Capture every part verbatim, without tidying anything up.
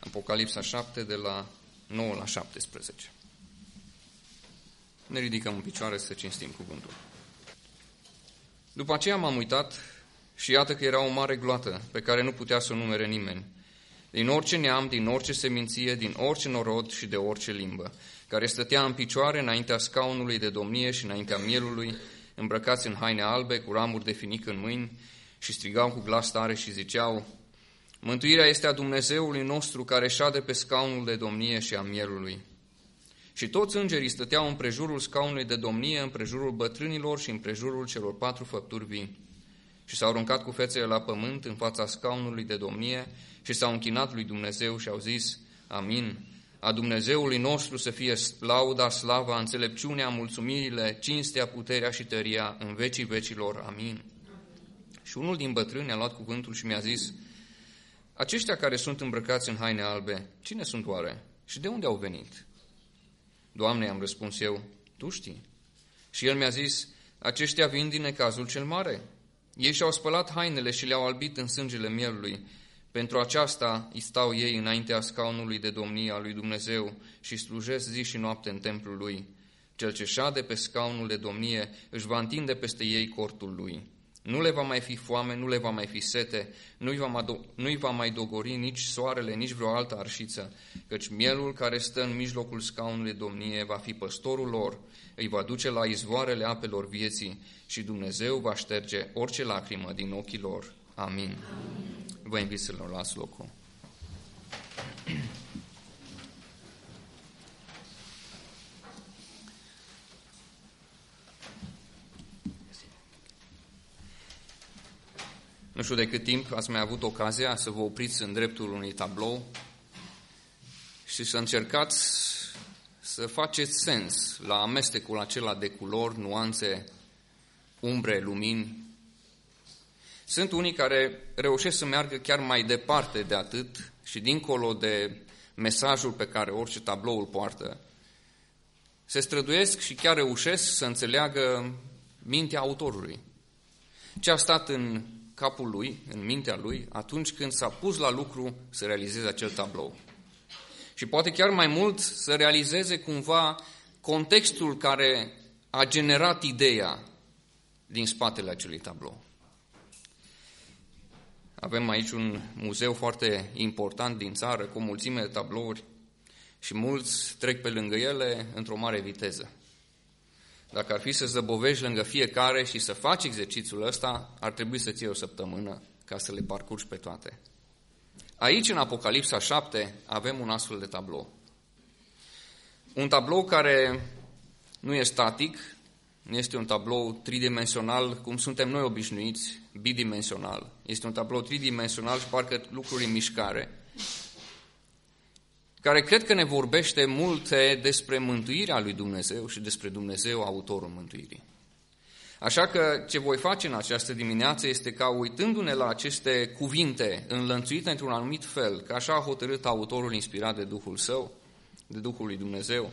Apocalipsa șapte, de la nouă la șaptesprezece. Ne ridicăm în picioare să cinstim cuvântul. După aceea m-am uitat și iată că era o mare gloată pe care nu putea să o numere nimeni, din orice neam, din orice seminție, din orice norod și de orice limbă, care stătea în picioare înaintea scaunului de domnie și înaintea mielului, îmbrăcați în haine albe, cu ramuri de finic în mâini, și strigau cu glas tare și ziceau: Mântuirea este a Dumnezeului nostru care șade pe scaunul de domnie și a mielului. Și toți îngerii stăteau împrejurul scaunului de domnie, împrejurul bătrânilor și împrejurul celor patru făpturi vii. Și s-au aruncat cu fețele la pământ în fața scaunului de domnie și s-au închinat lui Dumnezeu și au zis: Amin. A Dumnezeului nostru să fie lauda, slava, înțelepciunea, mulțumirile, cinstea, puterea și tăria în vecii vecilor. Amin. Și unul din bătrâni a luat cuvântul și mi-a zis: Aceștia care sunt îmbrăcați în haine albe, cine sunt oare și de unde au venit? Doamne, i-am răspuns eu, Tu știi. Și el mi-a zis: Aceștia vin din necazul cel mare. Ei și-au spălat hainele și le-au albit în sângele mielului. Pentru aceasta îi stau ei înaintea scaunului de domnie a lui Dumnezeu și slujesc zi și noapte în templul lui. Cel ce șade pe scaunul de domnie își va întinde peste ei cortul lui. Nu le va mai fi foame, nu le va mai fi sete, nu-i va mai, do- nu-i va mai dogori nici soarele, nici vreo altă arșiță, căci mielul care stă în mijlocul scaunului de domnie va fi păstorul lor, îi va duce la izvoarele apelor vieții și Dumnezeu va șterge orice lacrimă din ochii lor. Amin. Amin. Vă invit să le luați locul. Nu știu de cât timp ați mai avut ocazia să vă opriți în dreptul unui tablou și să încercați să faceți sens la amestecul acela de culori, nuanțe, umbre, lumini. Sunt unii care reușesc să meargă chiar mai departe de atât și dincolo de mesajul pe care orice tablou îl poartă. Se străduiesc și chiar reușesc să înțeleagă mintea autorului. Ce a stat în capul lui, în mintea lui, atunci când s-a pus la lucru să realizeze acel tablou. Și poate chiar mai mult să realizeze cumva contextul care a generat ideea din spatele acelui tablou. Avem aici un muzeu foarte important din țară, cu o mulțime de tablouri și mulți trec pe lângă ele într-o mare viteză. Dacă ar fi să zăbovești lângă fiecare și să faci exercițiul ăsta, ar trebui să ții o săptămână ca să le parcurgi pe toate. Aici, în Apocalipsa șapte, avem un astfel de tablou. Un tablou care nu e static, nu este un tablou tridimensional, cum suntem noi obișnuiți, bidimensional. Este un tablou tridimensional și parcă lucruri în mișcare, care cred că ne vorbește multe despre mântuirea lui Dumnezeu și despre Dumnezeu, autorul mântuirii. Așa că ce voi face în această dimineață este ca, uitându-ne la aceste cuvinte înlănțuite într-un anumit fel, că așa a hotărât autorul inspirat de Duhul Său, de Duhul lui Dumnezeu,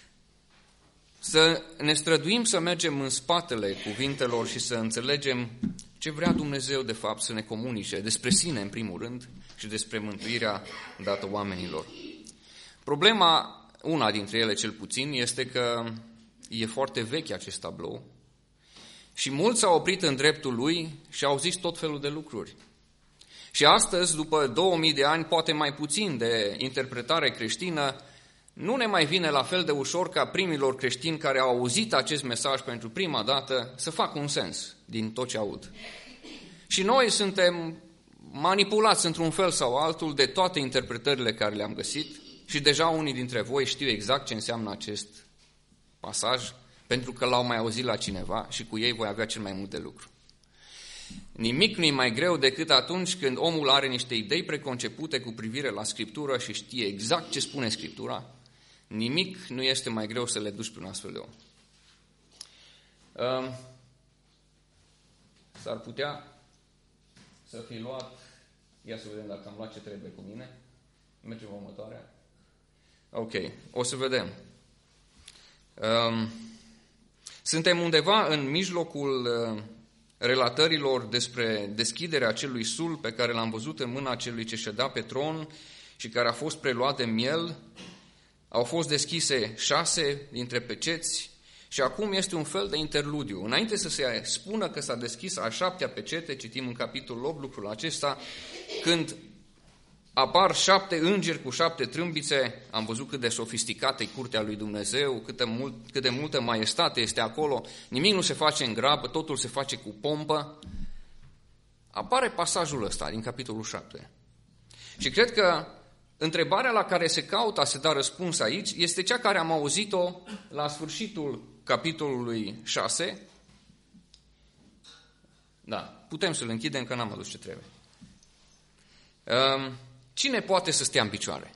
să ne străduim să mergem în spatele cuvintelor și să înțelegem ce vrea Dumnezeu de fapt să ne comunice despre sine în primul rând și despre mântuirea dată oamenilor. Problema, una dintre ele cel puțin, este că e foarte vechi acest tablou și mulți s-au oprit în dreptul lui și au zis tot felul de lucruri. Și astăzi, după două mii de ani, poate mai puțin de interpretare creștină, nu ne mai vine la fel de ușor ca primilor creștini care au auzit acest mesaj pentru prima dată să facă un sens din tot ce aud. Și noi suntem manipulați într-un fel sau altul de toate interpretările care le-am găsit și deja unii dintre voi știu exact ce înseamnă acest pasaj, pentru că l-au mai auzit la cineva și cu ei voi avea cel mai mult de lucru. Nimic nu e mai greu decât atunci când omul are niște idei preconcepute cu privire la Scriptură și știe exact ce spune Scriptura. Nimic nu este mai greu să le duci pe un astfel de om. S-ar putea să fi luat, ia să vedem dacă am luat ce trebuie cu mine. Mergem următoarea. Ok, o să vedem. Suntem undeva în mijlocul relatărilor despre deschiderea acelui sul pe care l-am văzut în mâna celui ce ședea pe tron și care a fost preluat de miel. Au fost deschise șase dintre peceți și acum este un fel de interludiu. Înainte să se spună că s-a deschis a șaptea pecete, citim în capitolul opt lucrul acesta, când apar șapte îngeri cu șapte trâmbițe, am văzut cât de sofisticată e curtea lui Dumnezeu, cât de, mult, cât de multă maestate este acolo, nimic nu se face în grabă, totul se face cu pompă. Apare pasajul ăsta din capitolul șapte. Și cred că întrebarea la care se caută a se da răspuns aici este cea care am auzit-o la sfârșitul capitolului șase. Da, putem să-l închidem că n-am adus ce trebuie. Cine poate să stea în picioare?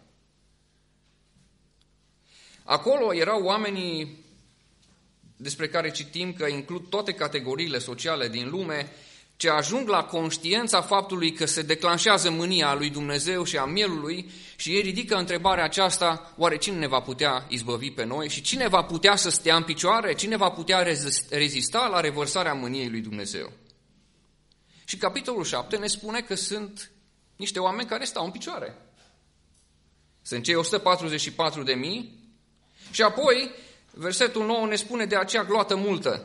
Acolo erau oamenii despre care citim că includ toate categoriile sociale din lume, ce ajung la conștiența faptului că se declanșează mânia lui Dumnezeu și a mielului și ei ridică întrebarea aceasta, oare cine ne va putea izbăvi pe noi și cine va putea să stea în picioare, cine va putea rezista la revărsarea mâniei lui Dumnezeu? Și capitolul șapte ne spune că sunt niște oameni care stau în picioare. Sunt cei o sută patruzeci și patru de mii și apoi versetul nouă ne spune de acea gloată multă,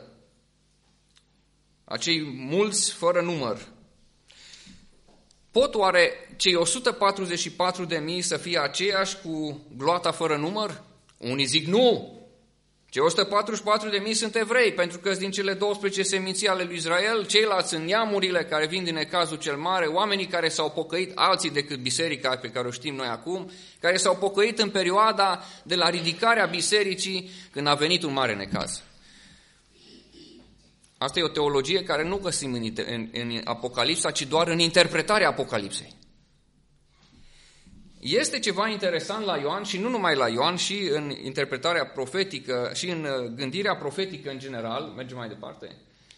acei mulți fără număr. Pot oare cei o sută patruzeci și patru de mii să fie aceiași cu gloata fără număr? Unii zic nu. Cei o sută patruzeci și patru de mii sunt evrei, pentru că sunt din cele douăsprezece seminții ale lui Israel, ceilalți sunt neamurile care vin din necazul cel mare, oamenii care s-au pocăit, alții decât biserica pe care o știm noi acum, care s-au pocăit în perioada de la ridicarea bisericii când a venit un mare necaz. Asta e o teologie care nu găsim în, în, în Apocalipsa, ci doar în interpretarea Apocalipsei. Este ceva interesant la Ioan și nu numai la Ioan, și în interpretarea profetică și în gândirea profetică în general, mergem mai departe,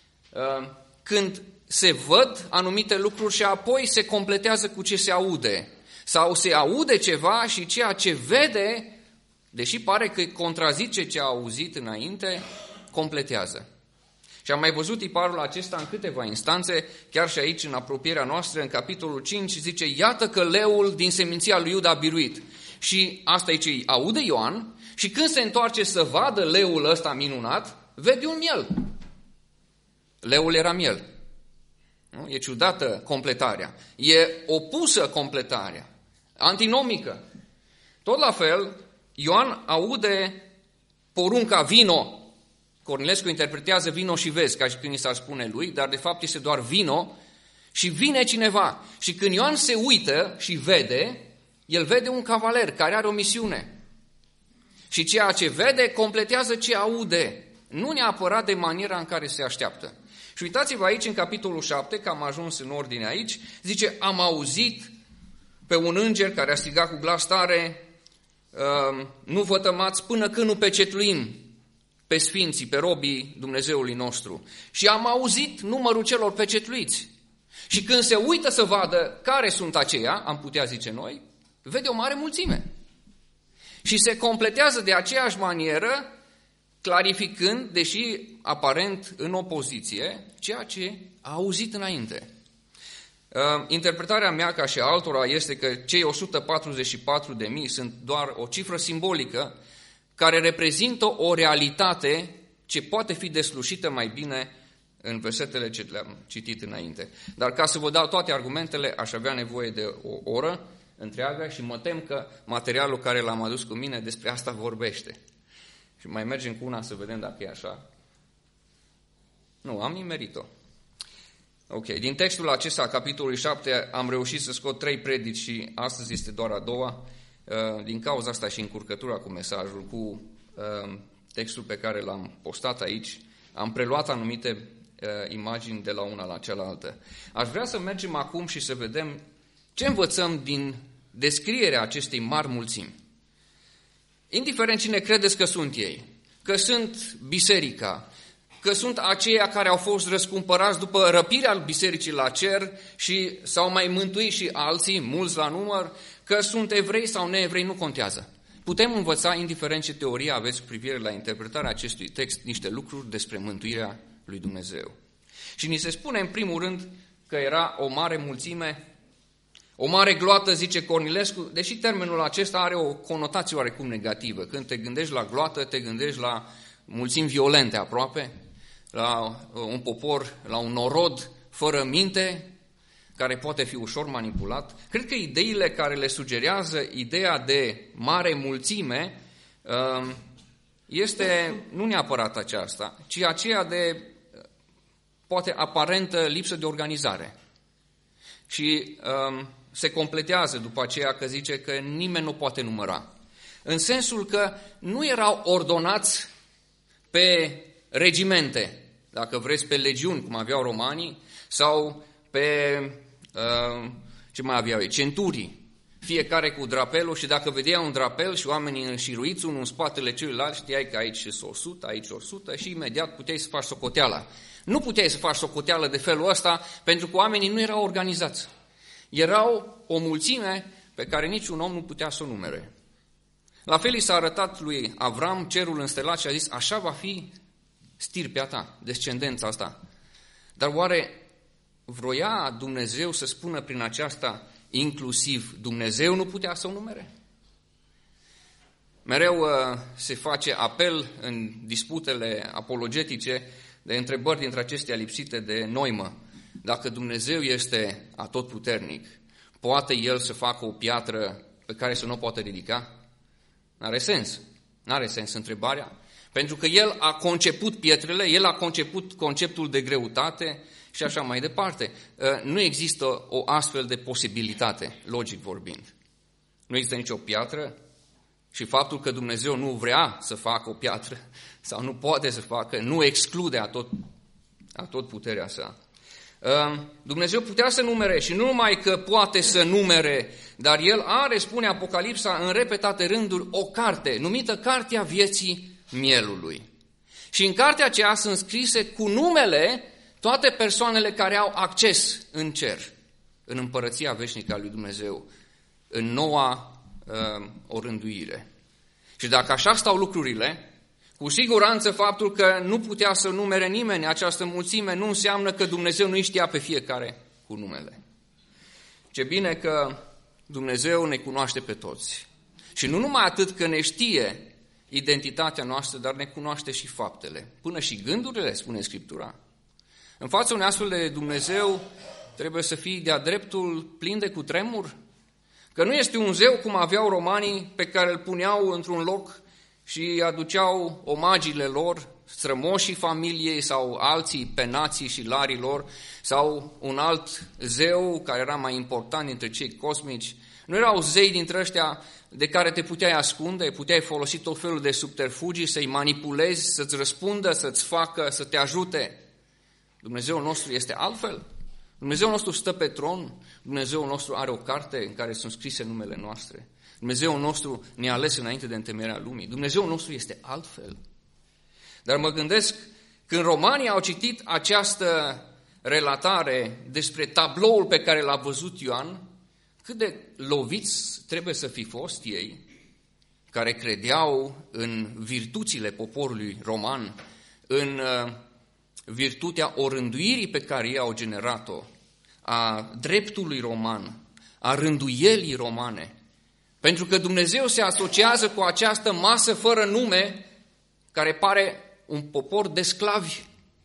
când se văd anumite lucruri și apoi se completează cu ce se aude. Sau se aude ceva și ceea ce vede, deși pare că contrazice ce a auzit înainte, completează. Și am mai văzut tiparul acesta în câteva instanțe, chiar și aici în apropierea noastră, în capitolul cinci, zice, iată că leul din seminția lui Iuda a biruit. Și asta e ce aude Ioan și când se întoarce să vadă leul ăsta minunat, vede un miel. Leul era miel. Nu? E ciudată completarea. E opusă completarea. Antinomică. Tot la fel, Ioan aude porunca vino. Cornilescu interpretează vino și vezi, ca și când i s-ar spune lui, dar de fapt este doar vino și vine cineva. Și când Ioan se uită și vede, el vede un cavaler care are o misiune. Și ceea ce vede completează ce aude, nu neapărat de maniera în care se așteaptă. Și uitați-vă aici în capitolul șapte, că am ajuns în ordine aici, zice, am auzit pe un înger care a strigat cu glas tare, nu vă tămați până când nu pecetluim pe sfinții, pe robii Dumnezeului nostru. Și am auzit numărul celor pecetluiți. Și când se uită să vadă care sunt aceia, am putea zice noi, vede o mare mulțime. Și se completează de aceeași manieră, clarificând, deși aparent în opoziție, ceea ce a auzit înainte. Interpretarea mea, ca și altora, este că cei o sută patruzeci și patru de mii sunt doar o cifră simbolică care reprezintă o realitate ce poate fi deslușită mai bine în versetele ce le-am citit înainte. Dar ca să vă dau toate argumentele, aș avea nevoie de o oră întreagă și mă tem că materialul care l-am adus cu mine despre asta vorbește. Și mai mergem cu una să vedem dacă e așa. Nu, am nimerit-o. Ok, din textul acesta, capitolului șapte, am reușit să scot trei predici și astăzi este doar a doua. Din cauza asta și încurcătura cu mesajul, cu textul pe care l-am postat aici, am preluat anumite imagini de la una la cealaltă. Aș vrea să mergem acum și să vedem ce învățăm din descrierea acestei mari mulțimi. Indiferent cine credeți că sunt ei, că sunt biserica, că sunt aceia care au fost răscumpărați după răpirea bisericii la cer și s-au mai mântuit și alții, mulți la număr, că sunt evrei sau neevrei, nu contează. Putem învăța, indiferent ce teorie aveți cu privire la interpretarea acestui text, niște lucruri despre mântuirea lui Dumnezeu. Și ni se spune în primul rând că era o mare mulțime, O mare gloată, zice Cornilescu, deși termenul acesta are o conotație oarecum negativă. Când te gândești la gloată, te gândești la mulțimi violente aproape, la un popor, la un norod fără minte, care poate fi ușor manipulat. Cred că ideile care le sugerează ideea de mare mulțime este nu neapărat aceasta, ci aceea de, poate, aparentă lipsă de organizare. Și um, se completează după aceea că zice că nimeni nu poate număra. În sensul că nu erau ordonați pe regimente, dacă vreți, pe legiuni, cum aveau romanii, sau pe, uh, ce mai aveau ei, centurii, fiecare cu drapelul, și dacă vedea un drapel și oamenii înșiruiți unul în spatele celuilalt, știai că aici sunt o sută, aici o sută și imediat puteai să faci socoteala. Nu puteai să faci socoteală de felul ăsta, pentru că oamenii nu erau organizați. Erau o mulțime pe care niciun om nu putea să o numere. La fel i s-a arătat lui Avram cerul înstelat și a zis, așa va fi stirpea ta, descendența asta. Dar oare vroia Dumnezeu să spună prin aceasta inclusiv Dumnezeu nu putea să o numere? Mereu uh, se face apel în disputele apologetice de întrebări dintre acestea lipsite de noimă. Dacă Dumnezeu este atotputernic, poate El să facă o piatră pe care să nu o poată ridica? N-are sens. N-are sens întrebarea. Pentru că El a conceput pietrele, El a conceput conceptul de greutate și așa mai departe. Nu există o astfel de posibilitate, logic vorbind. Nu există nicio piatră și faptul că Dumnezeu nu vrea să facă o piatră sau nu poate să facă, nu exclude atot, atot puterea sa. Dumnezeu putea să numere și nu numai că poate să numere, dar El are, spune Apocalipsa, în repetate rânduri, o carte numită Cartea Vieții Mielului. Și în cartea aceea sunt scrise cu numele toate persoanele care au acces în cer, în împărăția veșnică a lui Dumnezeu, în noua uh, orânduire. Și dacă așa stau lucrurile, cu siguranță faptul că nu putea să numere nimeni această mulțime nu înseamnă că Dumnezeu nu îi știa pe fiecare cu numele. Ce bine că Dumnezeu ne cunoaște pe toți. Și nu numai atât că ne știe identitatea noastră, dar ne cunoaște și faptele, până și gândurile, spune Scriptura. În fața unui astfel de Dumnezeu trebuie să fii de-a dreptul plin de cutremur, că nu este un zeu cum aveau romanii pe care îl puneau într-un loc și aduceau omagiile lor, strămoșii familiei sau alții penații și larii lor, sau un alt zeu care era mai important dintre cei cosmici. Nu erau zei dintre ăștia de care te puteai ascunde, puteai folosi tot felul de subterfugii, să-i manipulezi, să-ți răspundă, să-ți facă, să te ajute. Dumnezeul nostru este altfel. Dumnezeul nostru stă pe tron, Dumnezeul nostru are o carte în care sunt scrise numele noastre. Dumnezeul nostru ne-a ales înainte de întemeierea lumii. Dumnezeul nostru este altfel. Dar mă gândesc, când romanii au citit această relatare despre tabloul pe care l-a văzut Ioan, cât de loviți trebuie să fi fost ei, care credeau în virtuțile poporului roman, în virtutea orânduirii pe care ei au generat-o, a dreptului roman, a rânduielii romane. Pentru că Dumnezeu se asociază cu această masă fără nume, care pare un popor de sclavi.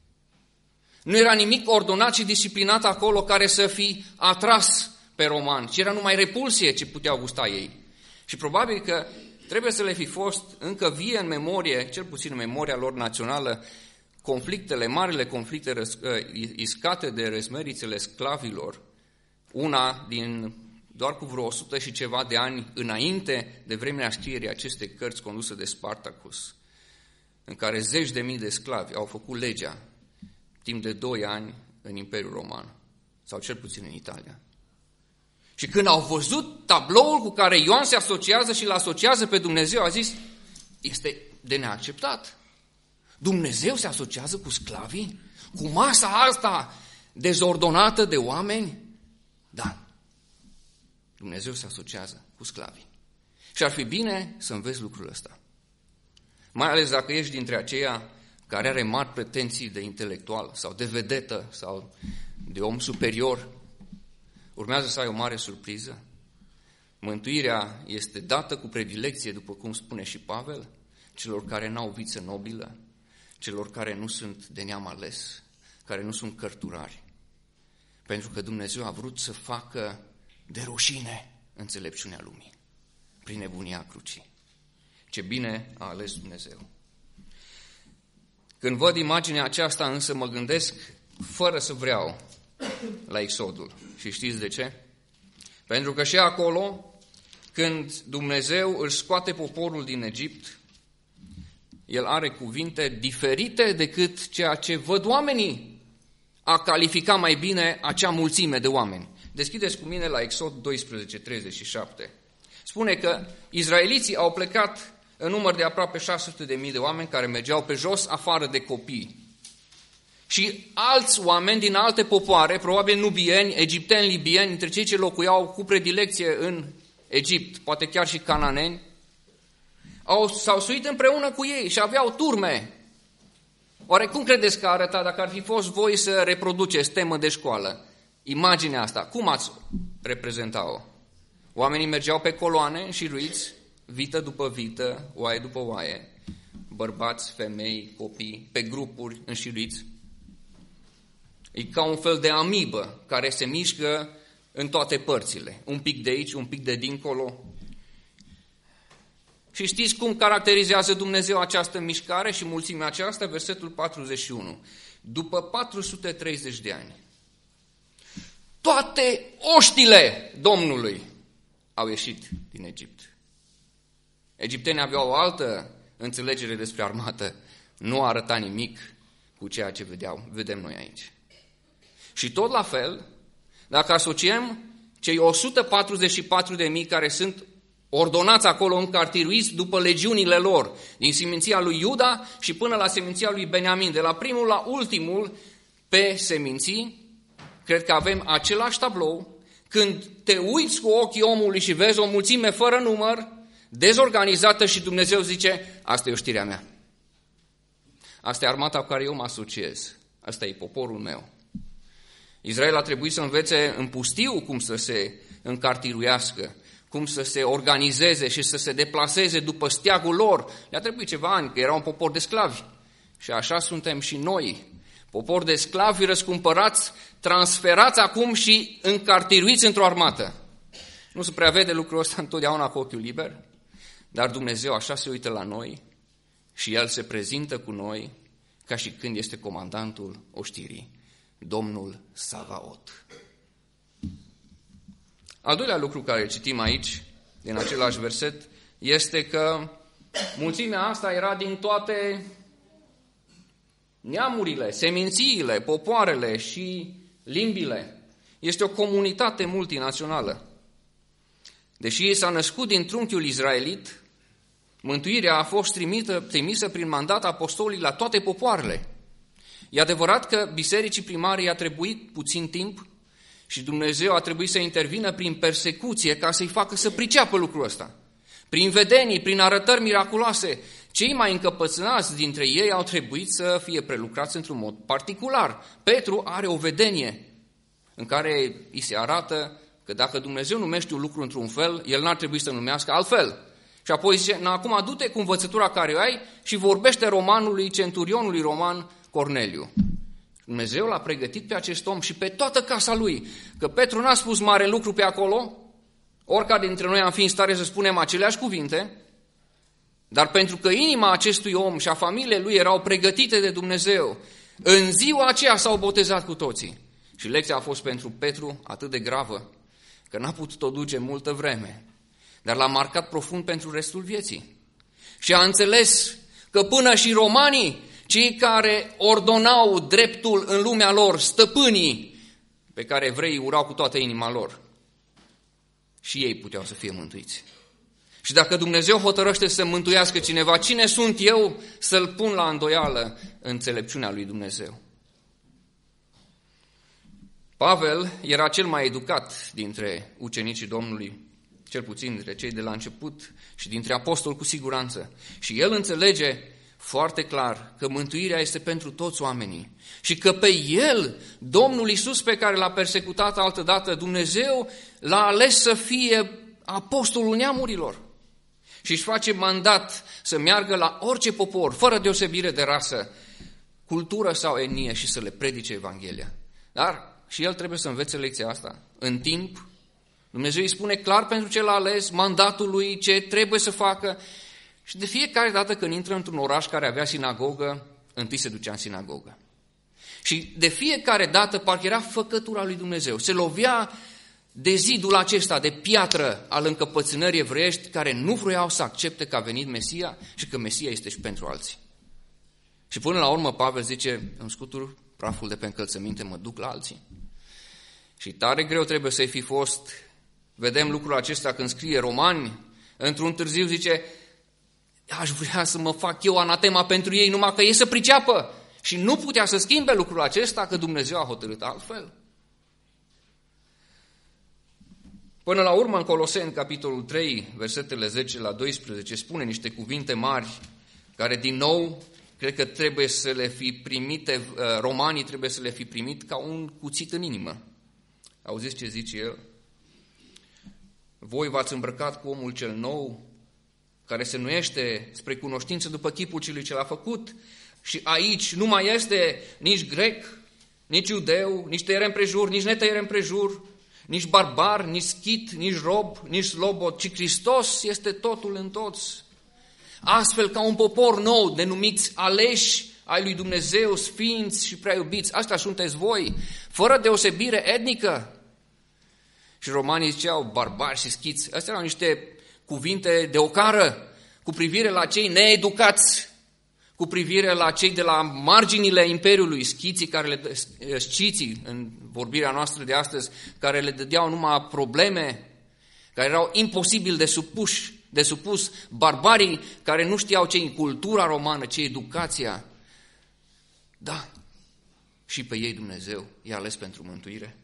Nu era nimic ordonat și disciplinat acolo care să fi atras pe romani, ci era numai repulsie ce puteau gusta ei. Și probabil că trebuie să le fi fost încă vie în memorie, cel puțin în memoria lor națională, conflictele, marile conflicte iscate de răzmerițele sclavilor, una din doar cu vreo o sută și ceva de ani înainte de vremea scrierii acestei cărți conduse de Spartacus, în care zeci de mii de sclavi au făcut legea timp de doi ani în Imperiul Roman, sau cel puțin în Italia. Și când au văzut tabloul cu care Ioan se asociază și îl asociază pe Dumnezeu, a zis, este de neacceptat. Dumnezeu se asociază cu sclavii? Cu masa asta dezordonată de oameni? Da. Dumnezeu se asociază cu sclavii. Și ar fi bine să înveți lucrul ăsta. Mai ales dacă ești dintre aceia care are mari pretenții de intelectual sau de vedetă sau de om superior. urmează să ai o mare surpriză. Mântuirea este dată cu predilecție, după cum spune și Pavel, celor care n-au viță nobilă, celor care nu sunt de neam ales, care nu sunt cărturari. Pentru că Dumnezeu a vrut să facă de rușine înțelepciunea lumii, prin nebunia crucii. Ce bine a ales Dumnezeu! Când văd imaginea aceasta, însă, mă gândesc, fără să vreau, la Exodul. Și știți de ce? Pentru că și acolo, când Dumnezeu își scoate poporul din Egipt, El are cuvinte diferite decât ceea ce văd oamenii a califica mai bine acea mulțime de oameni. Deschideți cu mine la Exod doisprezece, treizeci și șapte. Spune că izraeliții au plecat în număr de aproape șase sute de mii de oameni care mergeau pe jos, afară de copii. Și alți oameni din alte popoare, probabil nubieni, egipteni, libieni, între cei ce locuiau cu predilecție în Egipt, poate chiar și cananeni, au, s-au suit împreună cu ei și aveau turme. Oare cum credeți că arăta dacă ar fi fost voi să reproduceți temă de școală? Imaginea asta, cum ați reprezenta-o? Oamenii mergeau pe coloane înșiruiți, vită după vită, oaie după oaie, bărbați, femei, copii, pe grupuri înșiruiți. E ca un fel de amibă care se mișcă în toate părțile, un pic de aici, un pic de dincolo. Și știți cum caracterizează Dumnezeu această mișcare și mulțimea aceasta? Versetul patruzeci și unu. După patru sute treizeci de ani, toate oștile Domnului au ieșit din Egipt. Egiptenii aveau o altă înțelegere despre armată, nu arăta nimic cu ceea ce vedeau, vedem noi aici. Și tot la fel, dacă asociem cei o sută patruzeci și patru de mii care sunt ordonați acolo încartiruiți după legiunile lor, din seminția lui Iuda și până la seminția lui Beniamin, de la primul la ultimul pe seminții, cred că avem același tablou. Când te uiți cu ochii omului și vezi o mulțime fără număr, dezorganizată, și Dumnezeu zice, asta e oștirea mea. Asta e armata cu care eu mă asociez. Asta e poporul meu. Israel a trebuit să învețe în pustiu cum să se încartiruiască, cum să se organizeze și să se deplaseze după steagul lor. Le-a trebuit ceva ani, că era un popor de sclavi. Și așa suntem și noi, popor de sclavi răscumpărați, transferați acum și încartiruiți într-o armată. Nu se prea vede lucrul ăsta întotdeauna cu ochiul liber, dar Dumnezeu așa se uită la noi și El se prezintă cu noi ca și când este comandantul oștirii, Domnul Savaot. Al doilea lucru care citim aici, din același verset, este că mulțimea asta era din toate neamurile, semințiile, popoarele și limbile. Este o comunitate multinațională. Deși ei s-a născut din trunchiul izraelit, mântuirea a fost trimită, trimisă prin mandat apostolic la toate popoarele. E adevărat că bisericii primare i-a trebuit puțin timp și Dumnezeu a trebuit să intervină prin persecuție ca să-i facă să priceapă lucrul ăsta. Prin vedenii, prin arătări miraculoase, cei mai încăpățânați dintre ei au trebuit să fie prelucrați într-un mod particular. Petru are o vedenie în care îi se arată că dacă Dumnezeu numește un lucru într-un fel, El n-ar trebui să numească altfel. Și apoi zice, acum du-te cu învățătura care o ai și vorbește romanului, centurionului roman Corneliu. Dumnezeu l-a pregătit pe acest om și pe toată casa lui, că Petru n-a spus mare lucru pe acolo, oricare dintre noi am fi în stare să spunem aceleași cuvinte, dar pentru că inima acestui om și a familiei lui erau pregătite de Dumnezeu, în ziua aceea s-au botezat cu toții. Și lecția a fost pentru Petru atât de gravă, că n-a putut-o duce multă vreme, dar l-a marcat profund pentru restul vieții. Și a înțeles că până și romanii, cei care ordonau dreptul în lumea lor, stăpânii pe care evreii urau cu toată inima lor, și ei puteau să fie mântuiți. Și dacă Dumnezeu hotărăște să mântuiască cineva, cine sunt eu să-l pun la îndoială înțelepciunea lui Dumnezeu? Pavel era cel mai educat dintre ucenicii Domnului, cel puțin dintre cei de la început și dintre apostoli cu siguranță. Și el înțelege foarte clar că mântuirea este pentru toți oamenii și că pe El, Domnul Iisus pe care l-a persecutat altădată, Dumnezeu l-a ales să fie apostolul neamurilor și își face mandat să meargă la orice popor, fără deosebire de rasă, cultură sau etnie și să le predice Evanghelia. Dar și El trebuie să învețe lecția asta. În timp, Dumnezeu îi spune clar pentru ce l-a ales, mandatul lui, ce trebuie să facă. Și de fiecare dată când intră într-un oraș care avea sinagogă, întâi se ducea în sinagogă. Și de fiecare dată parcă era făcătura lui Dumnezeu. Se lovea de zidul acesta, de piatră al încăpățânării evreiești, care nu vroiau să accepte că a venit Mesia și că Mesia este și pentru alții. Și până la urmă Pavel zice, îmi scutur praful de pe încălțăminte, mă duc la alții. Și tare greu trebuie să-i fi fost. Vedem lucrul acesta când scrie Romani, într-un târziu zice, aș vrea să mă fac eu anatema pentru ei, numai că ei să priceapă. Și nu putea să schimbe lucrul acesta, că Dumnezeu a hotărât altfel. Până la urmă, în Coloseni, capitolul trei, versetele zece la doisprezece, spune niște cuvinte mari, care din nou, cred că trebuie să le fi primite, romanii trebuie să le fi primit ca un cuțit în inimă. Auziți ce zice el? Voi v-ați îmbrăcat cu omul cel nou, care se nuiește spre cunoștință după chipul celui ce l-a făcut. Și aici nu mai este nici grec, nici iudeu, nici tăiere împrejur, nici netăiere împrejur, nici barbar, nici schit, nici rob, nici slobod, ci Hristos este totul în toți. Astfel, ca un popor nou, denumiți aleși ai lui Dumnezeu, sfinți și prea iubiți, asta sunteți voi, fără deosebire etnică. Și romanii ziceau barbari și schiți. Astea erau niște cuvinte de ocară cu privire la cei needucați, cu privire la cei de la marginile Imperiului, schiții, care le, sciții, în vorbirea noastră de astăzi, care le dădeau numai probleme, care erau imposibil de supuși, de supus, barbarii care nu știau ce e cultura romană, ce e educația. Da, și pe ei Dumnezeu i-a ales pentru mântuire.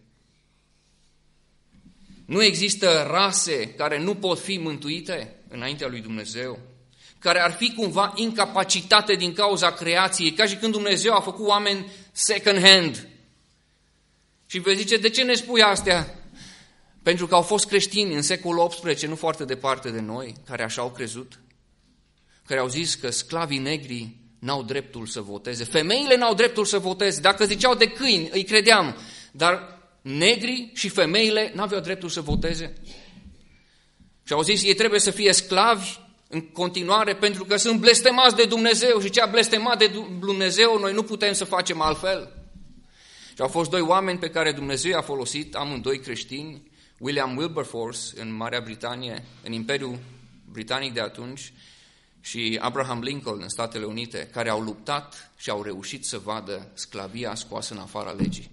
Nu există rase care nu pot fi mântuite înaintea lui Dumnezeu, care ar fi cumva incapacitate din cauza creației, ca și când Dumnezeu a făcut oameni second hand. Și vă zice, de ce ne spui astea? Pentru că au fost creștini în secolul optsprezece, nu foarte departe de noi, care așa au crezut, care au zis că sclavii negri n-au dreptul să voteze, femeile n-au dreptul să voteze, dacă ziceau de câini, îi credeam, dar negrii și femeile n-aveau dreptul să voteze. Și au zis, ei trebuie să fie sclavi în continuare pentru că sunt blestemați de Dumnezeu și ce a blestemat de Dumnezeu noi nu putem să facem altfel. Și au fost doi oameni pe care Dumnezeu i-a folosit, amândoi creștini, William Wilberforce în Marea Britanie, în Imperiul Britanic de atunci, și Abraham Lincoln în Statele Unite, care au luptat și au reușit să vadă sclavia scoasă în afara legii.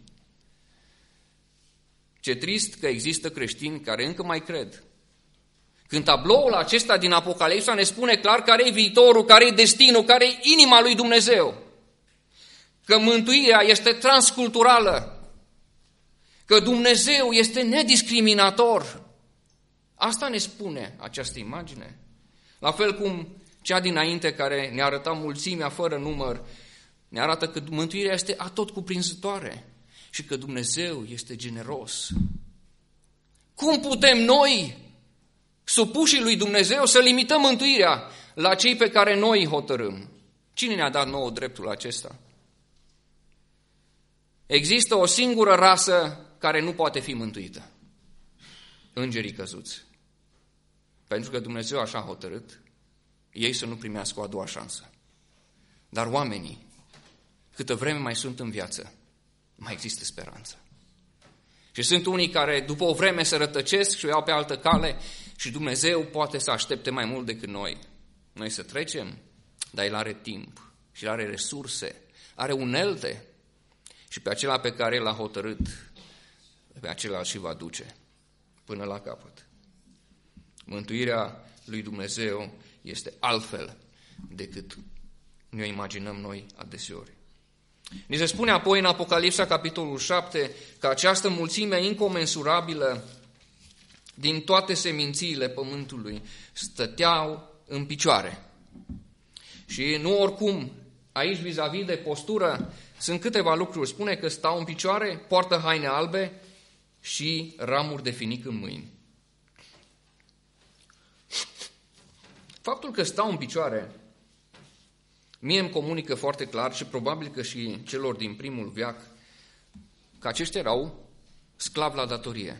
Ce trist că există creștini care încă mai cred. Când tabloul acesta din Apocalipsa ne spune clar care e viitorul, care e destinul, care e inima lui Dumnezeu, că mântuirea este transculturală, că Dumnezeu este nediscriminator. Asta ne spune această imagine. La fel cum cea dinainte care ne arăta mulțimea fără număr, ne arată că mântuirea este atotcuprinzătoare și că Dumnezeu este generos. Cum putem noi, supușii lui Dumnezeu, să limităm mântuirea la cei pe care noi îi hotărâm? Cine ne-a dat nouă dreptul acesta? Există o singură rasă care nu poate fi mântuită. Îngerii căzuți. Pentru că Dumnezeu așa a hotărât, ei să nu primească o a doua șansă. Dar oamenii, câtă vreme mai sunt în viață, mai există speranță. Și sunt unii care după o vreme se rătăcesc și o iau pe altă cale și Dumnezeu poate să aștepte mai mult decât noi. Noi să trecem, dar El are timp și El are resurse, are unelte și pe acela pe care El a hotărât, pe acela și va duce până la capăt. Mântuirea lui Dumnezeu este altfel decât ne imaginăm noi adeseori. Ni se spune apoi în Apocalipsa, capitolul șapte, că această mulțime incomensurabilă din toate semințiile pământului stăteau în picioare. Și nu oricum, aici vis-a-vis de postură, sunt câteva lucruri. Spune că stau în picioare, poartă haine albe și ramuri de finic în mâini. Faptul că stau în picioare mie îmi comunică foarte clar și probabil că și celor din primul veac că aceștia erau sclavi la datorie.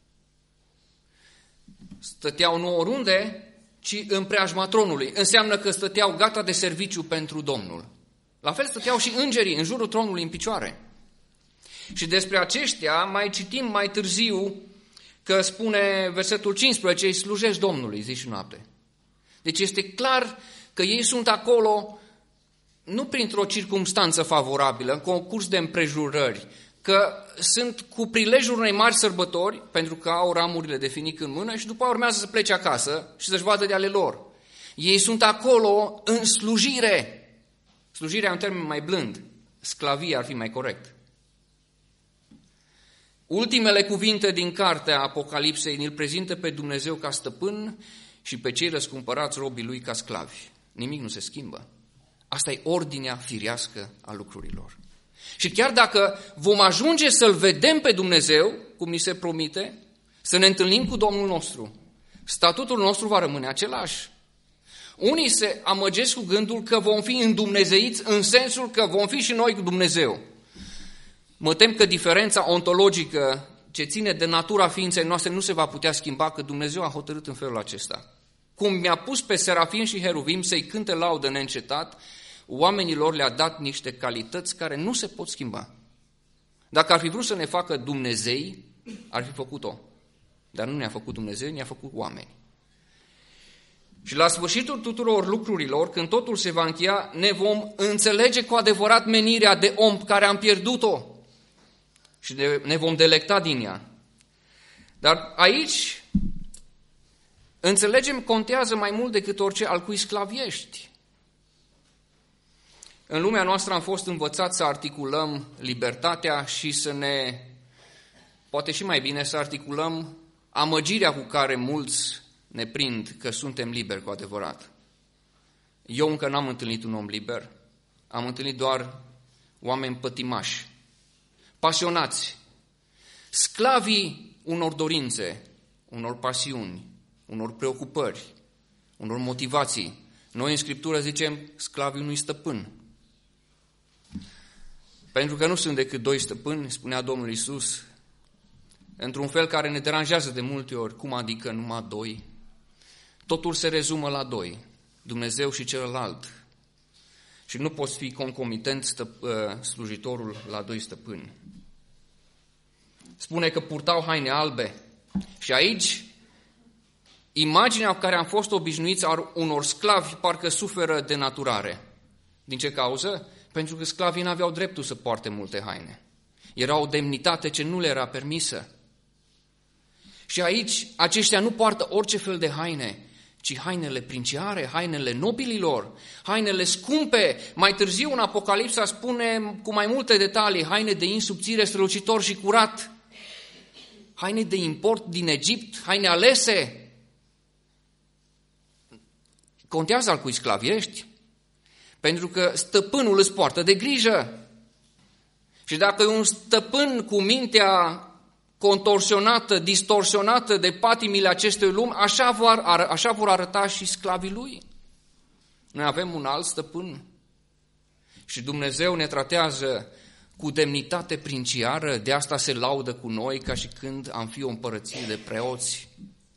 Stăteau nu oriunde, ci în preajma tronului. Înseamnă că stăteau gata de serviciu pentru Domnul. La fel stăteau și îngerii în jurul tronului în picioare. Și despre aceștia mai citim mai târziu că spune versetul cincisprezece, îi slujești Domnului zi și noapte. Deci este clar că ei sunt acolo nu printr-o circumstanță favorabilă, în concurs de împrejurări, că sunt cu prilejul unei mari sărbători, pentru că au ramurile de finic în mână și după aceea urmează să plece acasă și să-și vadă de ale lor. Ei sunt acolo în slujire. Slujirea e un termen mai blând, sclavie ar fi mai corect. Ultimele cuvinte din cartea Apocalipsei ne-l prezintă pe Dumnezeu ca stăpân și pe cei răscumpărați robii lui ca sclavi. Nimic nu se schimbă. Asta e ordinea firească a lucrurilor. Și chiar dacă vom ajunge să-L vedem pe Dumnezeu, cum ni se promite, să ne întâlnim cu Domnul nostru, statutul nostru va rămâne același. Unii se amăgesc cu gândul că vom fi îndumnezeiți în sensul că vom fi și noi cu Dumnezeu. Mă tem că diferența ontologică ce ține de natura ființei noastre nu se va putea schimba, că Dumnezeu a hotărât în felul acesta. Cum mi-a pus pe serafim și heruvim să-i cânte laudă neîncetat, oamenilor le-a dat niște calități care nu se pot schimba. Dacă ar fi vrut să ne facă Dumnezei, ar fi făcut-o. Dar nu ne-a făcut Dumnezeu, ne-a făcut oameni. Și la sfârșitul tuturor lucrurilor, când totul se va încheia, ne vom înțelege cu adevărat menirea de om care am pierdut-o și ne vom delecta din ea. Dar aici, înțelegem, contează mai mult decât orice al cui sclav ești. În lumea noastră am fost învățați să articulăm libertatea și să ne, poate și mai bine, să articulăm amăgirea cu care mulți ne prind că suntem liberi cu adevărat. Eu încă n-am întâlnit un om liber, am întâlnit doar oameni pătimași, pasionați, sclavii unor dorințe, unor pasiuni, unor preocupări, unor motivații. Noi în Scriptură zicem sclavii unui stăpân. Pentru că nu sunt decât doi stăpâni, spunea Domnul Iisus, într-un fel care ne deranjează de multe ori, cum adică numai doi? Totul se rezumă la doi, Dumnezeu și celălalt. Și nu poți fi concomitent stăp- slujitorul la doi stăpâni. Spune că purtau haine albe și aici imaginea cu care am fost obișnuiți a unor sclavi parcă suferă de naturare. Din ce cauză? Pentru că sclavii nu aveau dreptul să poarte multe haine. Era o demnitate ce nu le era permisă. Și aici aceștia nu poartă orice fel de haine, ci hainele princiare, hainele nobililor, hainele scumpe. Mai târziu în Apocalipsa spune cu mai multe detalii, haine de insubțire, strălucitor și curat, haine de import din Egipt, haine alese. Contează al cui sclav ești, pentru că stăpânul îți poartă de grijă. Și dacă e un stăpân cu mintea contorsionată, distorsionată de patimile acestei lumi, așa vor, așa vor arăta și sclavii lui. Noi avem un alt stăpân și Dumnezeu ne tratează cu demnitate princiară, de asta se laudă cu noi ca și când am fi o împărăție de preoți.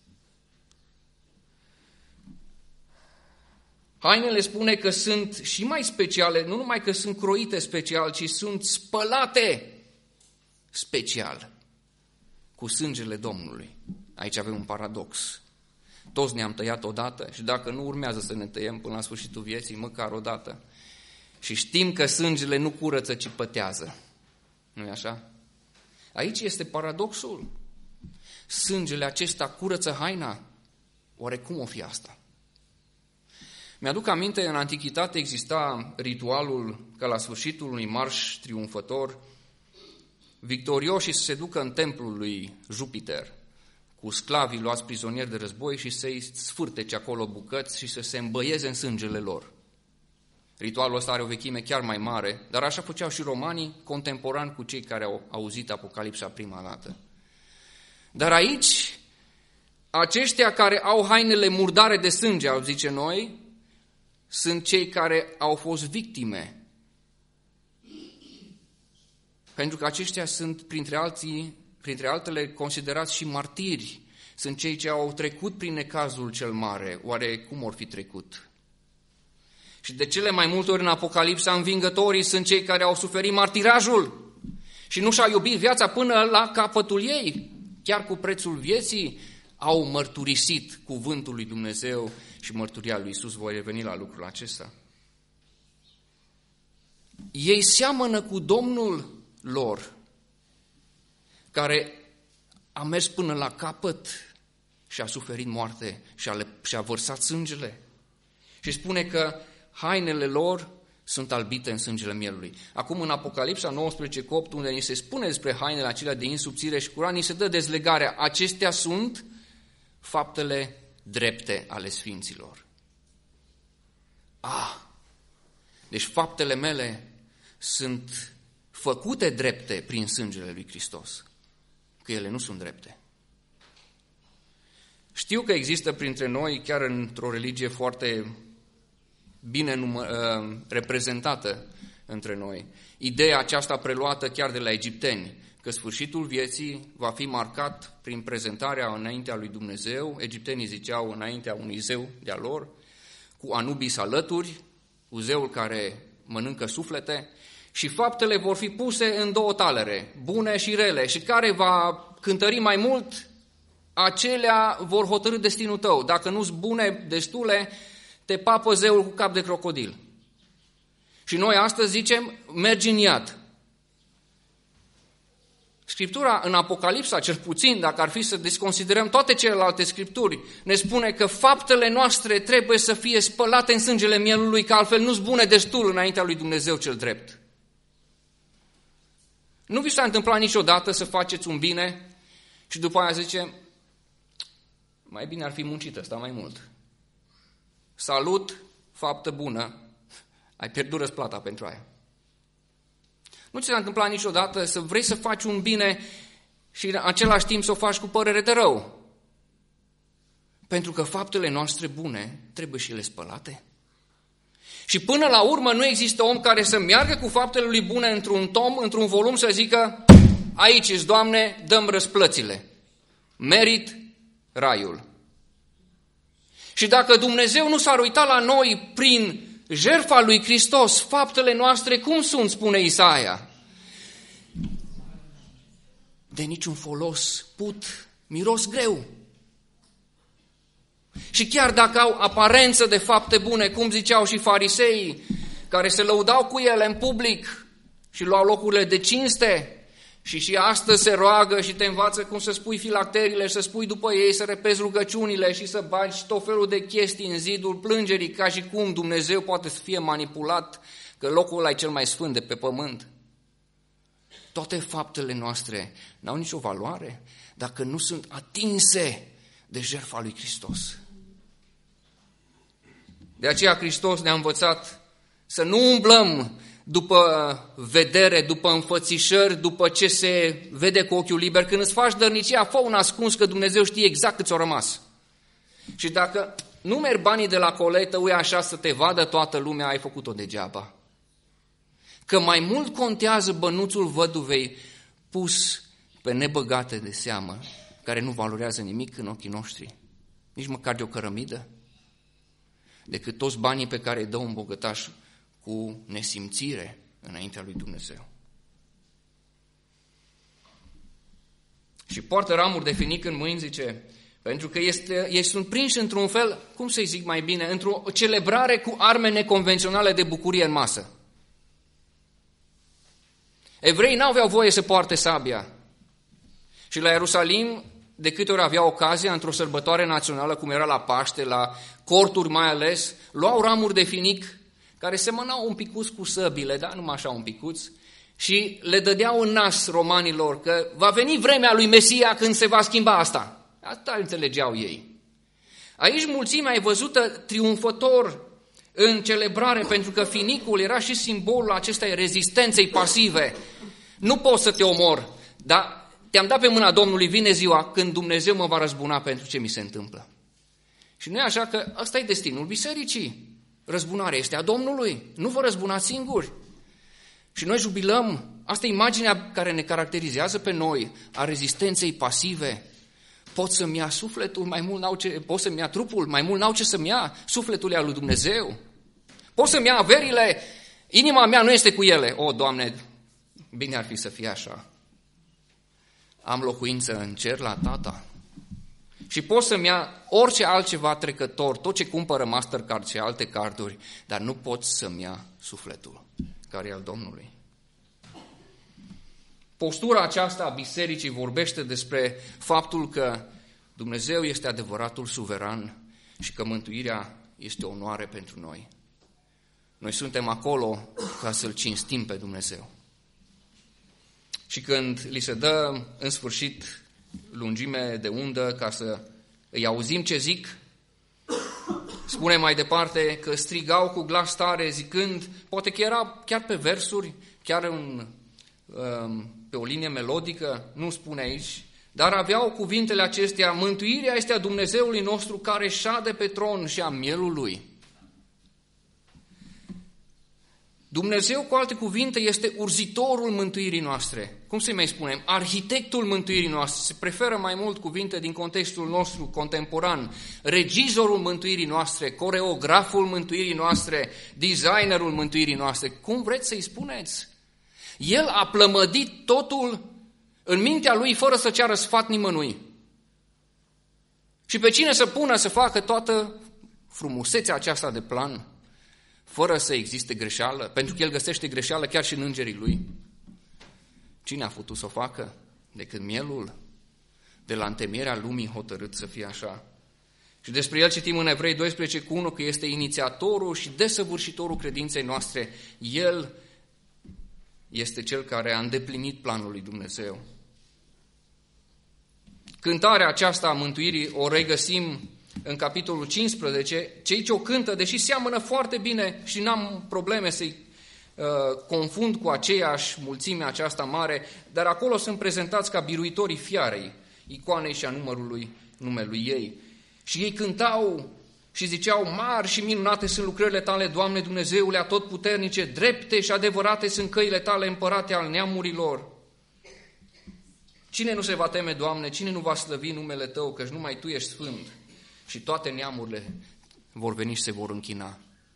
Hainele spune că sunt și mai speciale, nu numai că sunt croite special, ci sunt spălate special cu sângele Domnului. Aici avem un paradox. Toți ne-am tăiat odată și dacă nu urmează să ne tăiem până la sfârșitul vieții, măcar odată. Și știm că sângele nu curăță, ci pătează. Nu-i așa? Aici este paradoxul. Sângele acesta curăță haina. Oare cum o fi asta? Mi-aduc aminte, în antichitate exista ritualul că la sfârșitul unui marș triumfător, victorioșii să se ducă în templul lui Jupiter cu sclavii luați prizonieri de război și să-i sfârtece acolo bucăți și să se îmbăieze în sângele lor. Ritualul ăsta are o vechime chiar mai mare, dar așa făceau și romanii contemporani cu cei care au auzit Apocalipsa prima dată. Dar aici, aceștia care au hainele murdare de sânge, au zice noi, sunt cei care au fost victime. Pentru că aceștia sunt, printre alții, printre altele, considerați și martiri. Sunt cei ce au trecut prin necazul cel mare. Oare cum or fi trecut? Și de cele mai multe ori în Apocalipsa, învingătorii sunt cei care au suferit martirajul și nu și-au iubit viața până la capătul ei. Chiar cu prețul vieții au mărturisit cuvântul lui Dumnezeu și mărturia lui Iisus. Voi reveni la lucrul acesta. Ei seamănă cu Domnul lor, care a mers până la capăt și a suferit moarte și a, le, și a vărsat sângele. Și spune că hainele lor sunt albite în sângele mielului. Acum în Apocalipsa nouăsprezece cu opt, unde ni se spune despre hainele acelea de insubțire și curat, ni se dă dezlegarea. Acestea sunt faptele drepte ale sfinților. Ah! Deci faptele mele sunt făcute drepte prin sângele lui Hristos, că ele nu sunt drepte. Știu că există printre noi, chiar într-o religie foarte bine numă, reprezentată între noi, ideea aceasta preluată chiar de la egipteni, că sfârșitul vieții va fi marcat prin prezentarea înaintea lui Dumnezeu, egiptenii ziceau înaintea unui zeu de-a lor, cu Anubis alături, cu zeul care mănâncă suflete, și faptele vor fi puse în două talere, bune și rele, și care va cântări mai mult, acelea vor hotărî destinul tău. Dacă nu-s bune destule, te papă zeul cu cap de crocodil. Și noi astăzi zicem, mergi în iad. Scriptura în Apocalipsa, cel puțin, dacă ar fi să desconsiderăm toate celelalte scripturi, ne spune că faptele noastre trebuie să fie spălate în sângele mielului, că altfel nu-s bune destul înaintea lui Dumnezeu cel drept. Nu vi s-a întâmplat niciodată să faceți un bine și după aia zice, mai bine ar fi muncit ăsta mai mult. Salut, faptă bună, ai pierdut răsplata pentru aia. Nu ți s-a întâmplat niciodată să vrei să faci un bine și în același timp să o faci cu părere de rău. Pentru că faptele noastre bune trebuie și ele spălate. Și până la urmă nu există om care să meargă cu faptele lui bune într-un tom, într-un volum, să zică, aici-s, Doamne, dăm răsplățile. Merit raiul. Și dacă Dumnezeu nu s-ar uita la noi prin jertfa lui Hristos, faptele noastre cum sunt, spune Isaia? De niciun folos, put, miros greu. Și chiar dacă au aparență de fapte bune, cum ziceau și fariseii, care se lăudau cu ele în public și luau locurile de cinste, și și astăzi se roagă și te învață cum să spui filacteriile, să spui după ei, să repezi rugăciunile și să bagi tot felul de chestii în zidul plângerii, ca și cum Dumnezeu poate să fie manipulat, că locul ăla e cel mai sfânt de pe pământ. Toate faptele noastre n-au nicio valoare dacă nu sunt atinse de jertfa lui Hristos. De aceea Hristos ne-a învățat să nu umblăm după vedere, după înfățișări, după ce se vede cu ochiul liber. Când îți faci dărnicia, fă un ascuns, că Dumnezeu știe exact cât ți-o rămas. Și dacă nu mergi banii de la colectă, ui așa să te vadă toată lumea, ai făcut-o degeaba. Că mai mult contează bănuțul văduvei pus pe nebăgate de seamă, care nu valorează nimic în ochii noștri, nici măcar de o cărămidă, decât toți banii pe care îi dă un bogătaș cu nesimțire înaintea lui Dumnezeu. Și poartă ramuri de finic în mâini, zice, pentru că este, ei sunt prinși într-un fel, cum să-i zic mai bine, într-o celebrare cu arme neconvenționale de bucurie în masă. Evreii n-aveau voie să poarte sabia. Și la Ierusalim, de câte ori avea ocazia, într-o sărbătoare națională, cum era la Paște, la corturi mai ales, luau ramuri de finic, care semănau un picuț cu săbile, dar numai așa un picuț, și le dădeau în nas romanilor că va veni vremea lui Mesia când se va schimba asta. Asta înțelegeau ei. Aici mulțimea e văzută triumfător în celebrare, pentru că finicul era și simbolul acestei rezistenței pasive. Nu pot să te omor, dar te-am dat pe mâna Domnului, vine ziua când Dumnezeu mă va răzbuna pentru ce mi se întâmplă. Și nu e așa că ăsta e destinul bisericii. Răzbunarea este a Domnului, nu vă răzbunați singuri. Și noi jubilăm, asta e imaginea care ne caracterizează pe noi, a rezistenței pasive. Pot să-mi ia sufletul, mai mult n-au ce, pot să-mi ia trupul, mai mult n-au ce să-mi ia, sufletul e al lui Dumnezeu. Pot să-mi ia averile, inima mea nu este cu ele. O, Doamne, bine ar fi să fie așa. Am locuință în cer la Tata. Și pot să-mi ia orice altceva trecător, tot ce cumpără Mastercard și alte carduri, dar nu pot să-mi ia sufletul, care e al Domnului. Postura aceasta a bisericii vorbește despre faptul că Dumnezeu este adevăratul suveran și că mântuirea este o onoare pentru noi. Noi suntem acolo ca să-L cinstim pe Dumnezeu. Și când li se dă în sfârșit lungime de undă ca să îi auzim ce zic, spune mai departe că strigau cu glas tare zicând, poate că era chiar pe versuri, chiar în, pe o linie melodică, nu spune aici, dar aveau cuvintele acestea, mântuirea este a Dumnezeului nostru care șade pe tron și a mielului. Dumnezeu, cu alte cuvinte, este urzitorul mântuirii noastre. Cum să-i mai spunem? Arhitectul mântuirii noastre. Se preferă mai mult cuvinte din contextul nostru contemporan. Regizorul mântuirii noastre, coreograful mântuirii noastre, designerul mântuirii noastre. Cum vreți să-i spuneți? El a plămădit totul în mintea lui fără să ceară sfat nimănui. Și pe cine să pună să facă toată frumusețea aceasta de plan? Fără să existe greșeală, pentru că el găsește greșeală chiar și în îngerii lui. Cine a putut să o facă? Decât mielul, de la întemeierea lumii hotărât să fie așa. Și despre el citim în Evrei doisprezece cu unu că este inițiatorul și desăvârșitorul credinței noastre. El este cel care a îndeplinit planul lui Dumnezeu. Cântarea aceasta a mântuirii o regăsim în capitolul cincisprezece, cei ce o cântă, deși seamănă foarte bine și n-am probleme să-i uh, confund cu aceeași mulțime aceasta mare, dar acolo sunt prezentați ca biruitorii fiarei, icoanei și a numărului numelui ei. Și ei cântau și ziceau, mari și minunate sunt lucrările tale, Doamne Dumnezeule atotputernice, drepte și adevărate sunt căile tale, împărate al neamurilor. Cine nu se va teme, Doamne, cine nu va slăvi numele Tău, căci numai Tu ești sfânt? Și toate neamurile vor veni și se vor închina.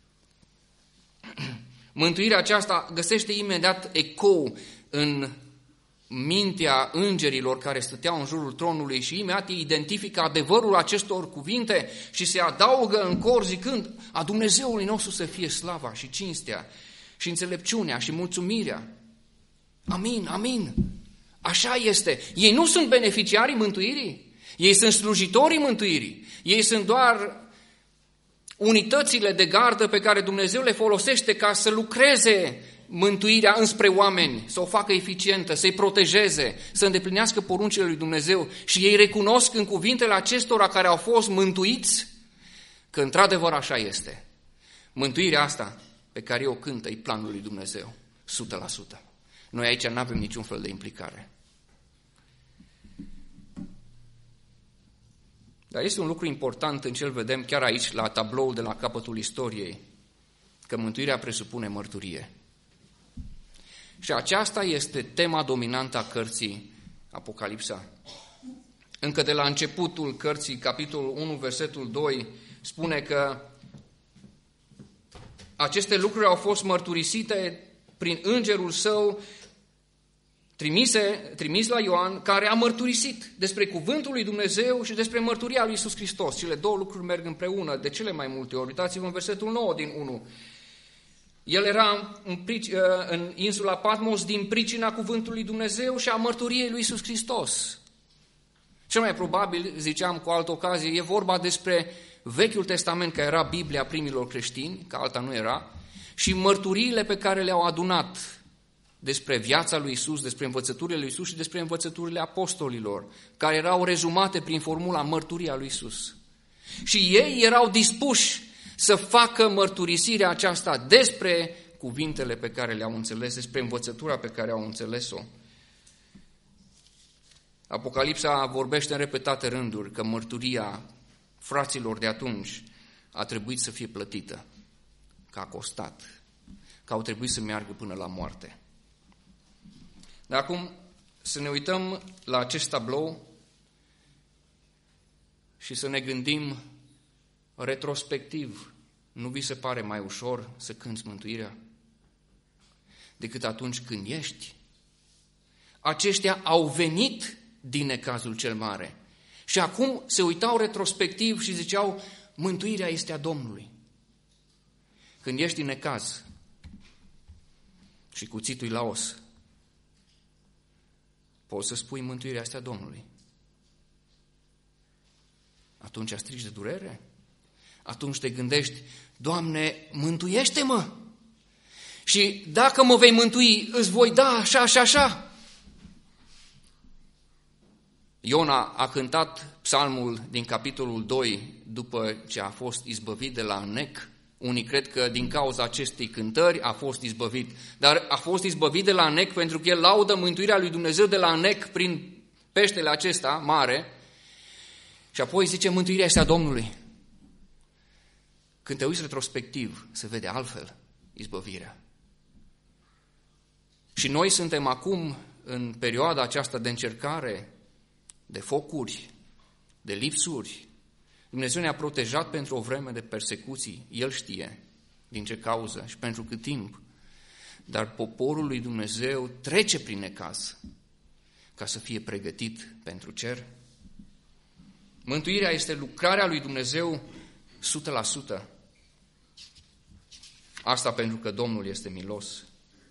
Mântuirea aceasta găsește imediat ecou în mintea îngerilor care stăteau în jurul tronului și imediat identifică adevărul acestor cuvinte și se adaugă în cor zicând, a Dumnezeului nostru să fie slava și cinstea și înțelepciunea și mulțumirea. Amin, amin. Așa este. Ei nu sunt beneficiarii mântuirii. Ei sunt slujitorii mântuirii. Ei sunt doar unitățile de gardă pe care Dumnezeu le folosește ca să lucreze mântuirea înspre oameni, să o facă eficientă, să-i protejeze, să îndeplinească poruncile lui Dumnezeu. Și ei recunosc în cuvintele acestora care au fost mântuiți că într-adevăr așa este. Mântuirea asta pe care o cântă e planul lui Dumnezeu, o sută la sută. Noi aici nu avem niciun fel de implicare. Dar este un lucru important în ce îl vedem chiar aici, la tabloul de la capătul istoriei, că mântuirea presupune mărturie. Și aceasta este tema dominantă a cărții Apocalipsa. Încă de la începutul cărții, capitolul unu, versetul doi, spune că aceste lucruri au fost mărturisite prin îngerul său, Trimise, trimis la Ioan, care a mărturisit despre cuvântul lui Dumnezeu și despre mărturia lui Iisus Hristos. Cele două lucruri merg împreună de cele mai multe ori. Uitați-vă în versetul nouă din unu. El era în, în insula Patmos din pricina cuvântului lui Dumnezeu și a mărturiei lui Iisus Hristos. Cel mai probabil, ziceam cu altă ocazie, e vorba despre Vechiul Testament, care era Biblia primilor creștini, că alta nu era, și mărturiile pe care le-au adunat despre viața lui Iisus, despre învățăturile lui Iisus și despre învățăturile apostolilor, care erau rezumate prin formula mărturia lui Iisus. Și ei erau dispuși să facă mărturisirea aceasta despre cuvintele pe care le-au înțeles, despre învățătura pe care au înțeles-o. Apocalipsa vorbește în repetate rânduri că mărturia fraților de atunci a trebuit să fie plătită, că a costat, că au trebuit să meargă până la moarte. Dar acum să ne uităm la acest tablou și să ne gândim retrospectiv. Nu vi se pare mai ușor să cânți mântuirea decât atunci când ești? Aceștia au venit din necazul cel mare și acum se uitau retrospectiv și ziceau, mântuirea este a Domnului. Când ești în necaz și cuțitul la os, poți să spui mântuirea este a Domnului. Atunci strigi de durere? Atunci te gândești, Doamne, mântuiește-mă! Și dacă mă vei mântui, îți voi da așa, așa, așa. Iona a cântat psalmul din capitolul doi după ce a fost izbăvit de la înnec. Unii cred că din cauza acestei cântări a fost izbăvit, dar a fost izbăvit de la înnec pentru că el laudă mântuirea lui Dumnezeu de la înnec prin peștele acesta mare și apoi zice mântuirea este a Domnului. Când te uiți retrospectiv, se vede altfel izbăvirea. Și noi suntem acum în perioada aceasta de încercare, de focuri, de lipsuri. Dumnezeu ne-a protejat pentru o vreme de persecuții, El știe din ce cauză și pentru cât timp. Dar poporul lui Dumnezeu trece prin necaz ca să fie pregătit pentru cer. Mântuirea este lucrarea lui Dumnezeu o sută la sută. Asta pentru că Domnul este milos.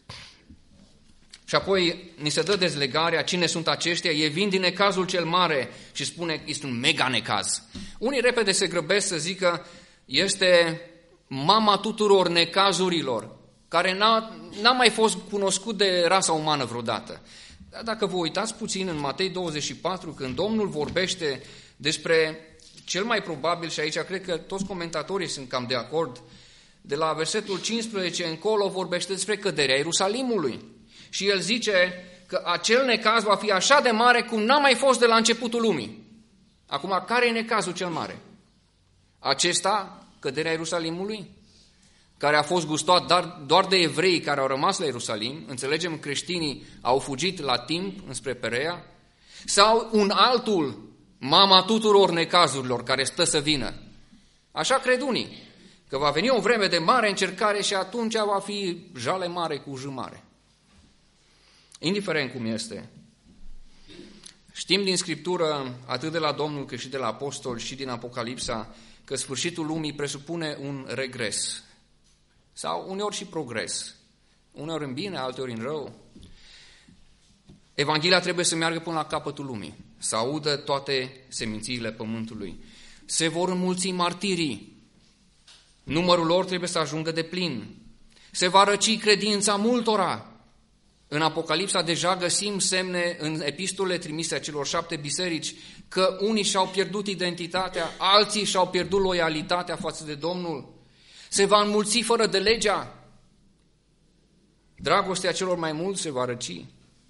Și apoi ni se dă dezlegarea, cine sunt aceștia? Ei vin din necazul cel mare și spune că este un mega necaz. Unii repede se grăbesc să zică este mama tuturor necazurilor, care n-a, n-a mai fost cunoscut de rasa umană vreodată. Dar dacă vă uitați puțin în Matei douăzeci și patru, când Domnul vorbește despre cel mai probabil, și aici cred că toți comentatorii sunt cam de acord, de la versetul cincisprezece încolo vorbește despre căderea Ierusalimului. Și el zice că acel necaz va fi așa de mare cum n-a mai fost de la începutul lumii. Acum, care e necazul cel mare? Acesta, căderea Ierusalimului, care a fost gustat doar, doar de evrei care au rămas la Ierusalim, înțelegem, creștinii au fugit la timp înspre Perea, sau un altul, mama tuturor necazurilor care stă să vină. Așa cred unii, că va veni o vreme de mare încercare și atunci va fi jale mare cu j mare. Indiferent cum este, știm din Scriptură, atât de la Domnul cât și de la apostoli și din Apocalipsa, că sfârșitul lumii presupune un regres sau uneori și progres, uneori în bine, alteori în rău. Evanghelia trebuie să meargă până la capătul lumii, să audă toate semințiile pământului. Se vor înmulți martirii, numărul lor trebuie să ajungă de plin, se va răci credința multora. În Apocalipsa deja găsim semne în epistole trimise celor șapte biserici că unii și-au pierdut identitatea, alții și-au pierdut loialitatea față de Domnul. Se va înmulți fără de legea. Dragostea celor mai mulți se va răci.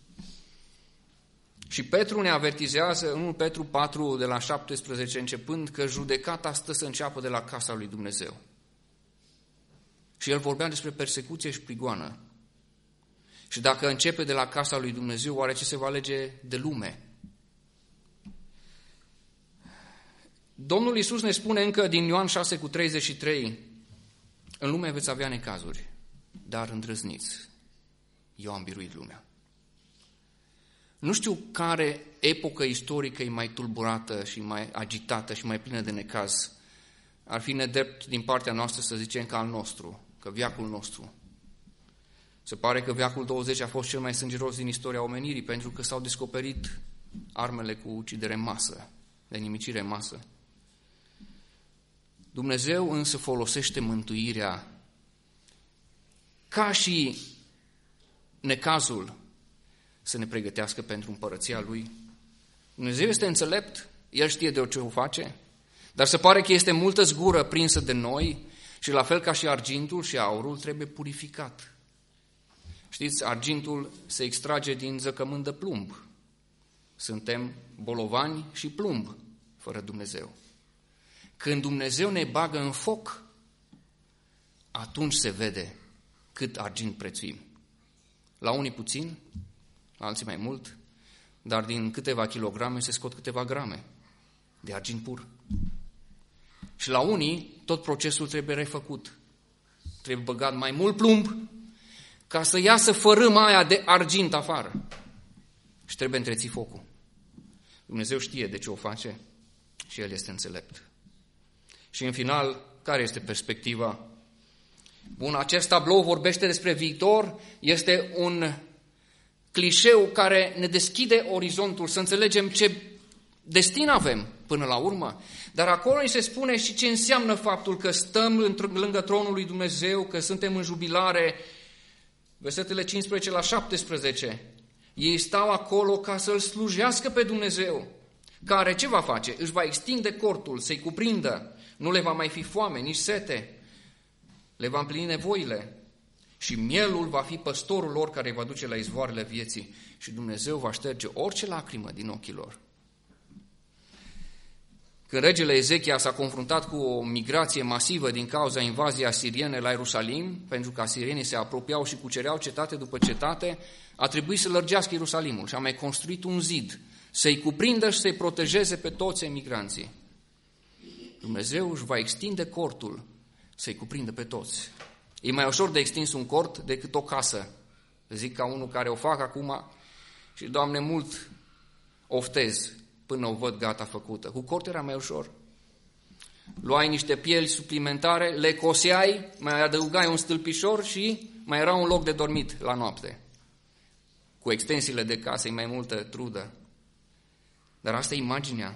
Și Petru ne avertizează în unu Petru patru de la șaptesprezece începând că judecata stă să înceapă de la casa lui Dumnezeu. Și el vorbea despre persecuție și prigoană. Și dacă începe de la casa lui Dumnezeu, oare ce se va alege de lume? Domnul Iisus ne spune încă din Ioan șase cu treizeci și trei, în lume veți avea necazuri, dar îndrăzniți, eu am biruit lumea. Nu știu care epocă istorică e mai tulburată și mai agitată și mai plină de necaz. Ar fi nedrept din partea noastră să zicem că al nostru, că veacul nostru. Se pare că veacul douăzeci a fost cel mai sângeros din istoria omenirii, pentru că s-au descoperit armele cu ucidere în masă, de nimicire în masă. Dumnezeu însă folosește mântuirea ca și necazul să ne pregătească pentru împărăția Lui. Dumnezeu este înțelept, El știe de ce o face, dar se pare că este multă zgură prinsă de noi, Și la fel ca și argintul și aurul trebuie purificat. Știți, argintul se extrage din zăcământ de plumb. Suntem bolovani și plumb fără Dumnezeu. Când Dumnezeu ne bagă în foc, atunci se vede cât argint prețuim. La unii puțin, la alții mai mult, dar din câteva kilograme se scot câteva grame de argint pur. Și la unii tot procesul trebuie refăcut. Trebuie băgat mai mult plumb ca să iasă fărâma aia de argint afară. Și trebuie întrețit focul. Dumnezeu știe de ce o face și El este înțelept. Și în final, care este perspectiva? Bun, acest tablou vorbește despre viitor, este un clișeu care ne deschide orizontul, să înțelegem ce destin avem până la urmă. Dar acolo îi se spune și ce înseamnă faptul că stăm lângă tronul lui Dumnezeu, că suntem în jubilare. Versetele cincisprezece la șaptesprezece. Ei stau acolo ca să-L slujească pe Dumnezeu, care ce va face? Își va extinde cortul, să-i cuprindă, nu le va mai fi foame, nici sete, le va împlini nevoile și mielul va fi păstorul lor care îi va duce la izvoarele vieții și Dumnezeu va șterge orice lacrimă din ochii lor. Când regele Ezechia s-a confruntat cu o migrație masivă din cauza invaziei asiriene la Ierusalim, pentru că asirienii se apropiau și cucereau cetate după cetate, a trebuit să lărgească Ierusalimul și a mai construit un zid, să-i cuprindă și să-i protejeze pe toți emigranții. Dumnezeu își va extinde cortul să-i cuprindă pe toți. E mai ușor de extins un cort decât o casă. Zic ca unul care o fac acum și, Doamne, mult oftez până o văd gata făcută. Cu cort era mai ușor. Luai niște pieli suplimentare, le coseai, mai adăugai un stâlpișor și mai era un loc de dormit la noapte. Cu extensiile de casă e mai multă trudă. Dar asta e imaginea.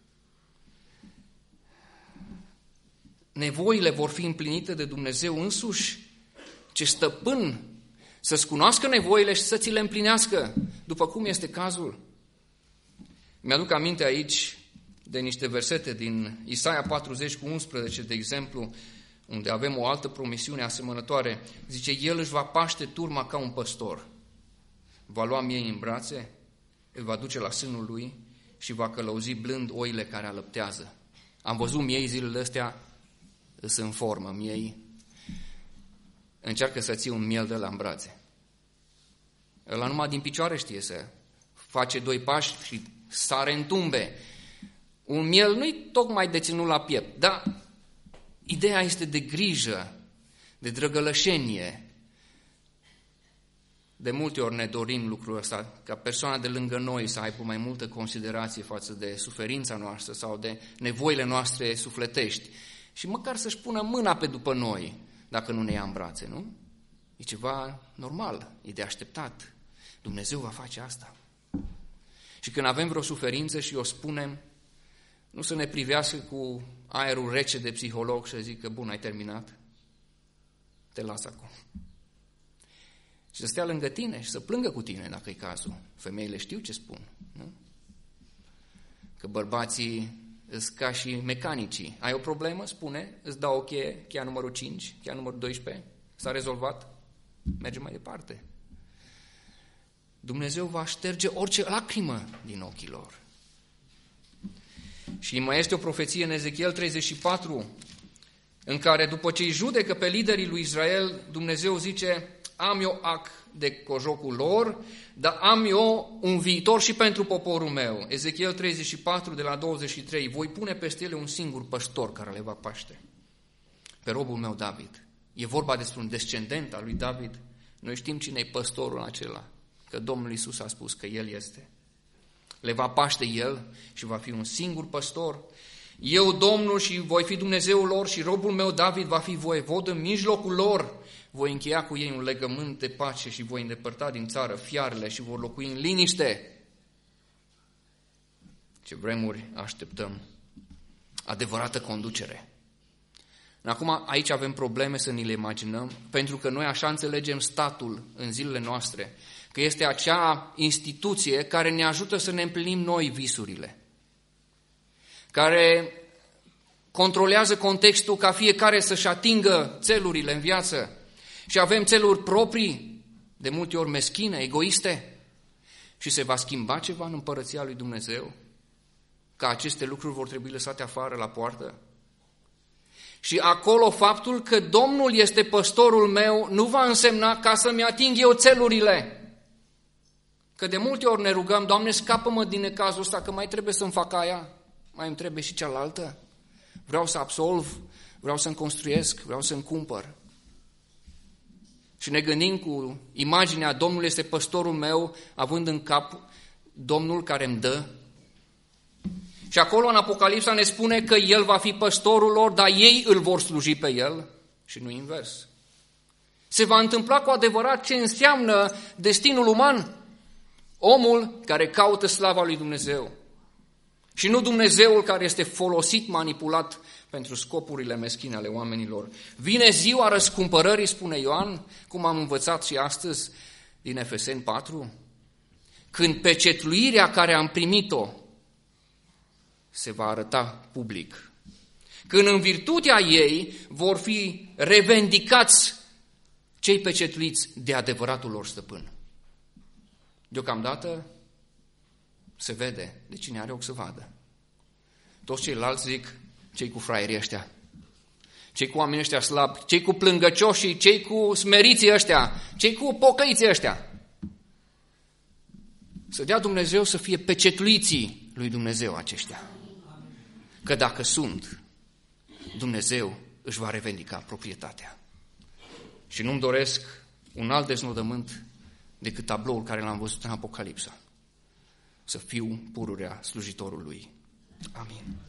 Nevoile vor fi împlinite de Dumnezeu însuși, ce stăpân să-ți cunoască nevoile și să ți le împlinească, după cum este cazul. Mi-aduc aminte aici de niște versete din Isaia patruzeci cu unsprezece, de exemplu, unde avem o altă promisiune asemănătoare. Zice, El își va paște turma ca un păstor. Va lua miei în brațe, îl va duce la sânul lui și va călăuzi blând oile care alăptează. Am văzut miei zilele astea, îs în formă, miei. Încearcă să ții un miel de la în brațe. Ăla numai din picioare știe să face doi pași și sare în tumbe. Un miel nu-i tocmai de ținut la piept, dar ideea este de grijă, de drăgălășenie. De multe ori ne dorim lucrul ăsta, ca persoana de lângă noi să aibă mai multă considerație față de suferința noastră sau de nevoile noastre sufletești și măcar să-și pună mâna pe după noi, dacă nu ne ia în brațe, nu? E ceva normal, e de așteptat. Dumnezeu va face asta. Și când avem vreo suferință și o spunem, nu să ne privească cu aerul rece de psiholog și să zică, bun, ai terminat, te las acum. Și să stea lângă tine și să plângă cu tine, dacă e cazul. Femeile știu ce spun, nu? Că bărbații îs ca și mecanicii. Ai o problemă? Spune, îți dau o cheie, cheia numărul cinci, cheia numărul doisprezece, s-a rezolvat, mergem mai departe. Dumnezeu va șterge orice lacrimă din ochii lor. Și mai este o profeție în Ezechiel treizeci și patru, în care după ce îi judecă pe liderii lui Israel, Dumnezeu zice, am eu ac de cojocul lor, dar am eu un viitor și pentru poporul meu. Ezechiel treizeci și patru, de la douăzeci și trei, voi pune peste ele un singur păstor care le va paște, pe robul meu David. E vorba despre un descendent al lui David. Noi știm cine e păstorul acela, că Domnul Iisus a spus că El este. Le va paște El și va fi un singur păstor. Eu, Domnul, și voi fi Dumnezeul lor și robul meu David va fi voievod în mijlocul lor. Voi încheia cu ei un legământ de pace și voi îndepărta din țară fiarele și vor locui în liniște. Ce vremuri așteptăm! Adevărată conducere. Acum, aici avem probleme să ni le imaginăm, pentru că noi așa înțelegem statul în zilele noastre, că este acea instituție care ne ajută să ne împlinim noi visurile, care controlează contextul ca fiecare să-și atingă țelurile în viață și avem țeluri proprii, de multe ori meschine, egoiste, și se va schimba ceva în împărăția lui Dumnezeu? Că aceste lucruri vor trebui lăsate afară la poartă? Și acolo faptul că Domnul este păstorul meu nu va însemna ca să-mi ating eu țelurile. Că de multe ori ne rugăm, Doamne, scapă-mă din necazul ăsta, că mai trebuie să-mi fac aia, mai îmi trebuie și cealaltă. Vreau să absolv, vreau să-mi construiesc, vreau să-mi cumpăr. Și ne gândim cu imaginea Domnul este păstorul meu, având în cap Domnul care îmi dă. Și acolo în Apocalipsa ne spune că El va fi păstorul lor, dar ei îl vor sluji pe El și nu invers. Se va întâmpla cu adevărat ce înseamnă destinul uman. Omul care caută slava lui Dumnezeu și nu Dumnezeul care este folosit, manipulat pentru scopurile meschine ale oamenilor. Vine ziua răscumpărării, spune Ioan, cum am învățat și astăzi din Efeseni patru, când pecetluirea care am primit-o se va arăta public. Când în virtutea ei vor fi revendicați cei pecetluiți de adevăratul lor stăpân. Deocamdată se vede, de cine are ochi să vadă. Toți ceilalți zic, cei cu fraierii ăștia, cei cu oamenii ăștia slabi, cei cu plângăcioșii, cei cu smeriții ăștia, cei cu pocăiții ăștia. Să dea Dumnezeu să fie pecetluiții lui Dumnezeu aceștia. Că dacă sunt, Dumnezeu își va revendica proprietatea. Și nu-mi doresc un alt deznodământ decât tabloul care l-am văzut în Apocalipsa. Să fiu pururea slujitorului. Amin.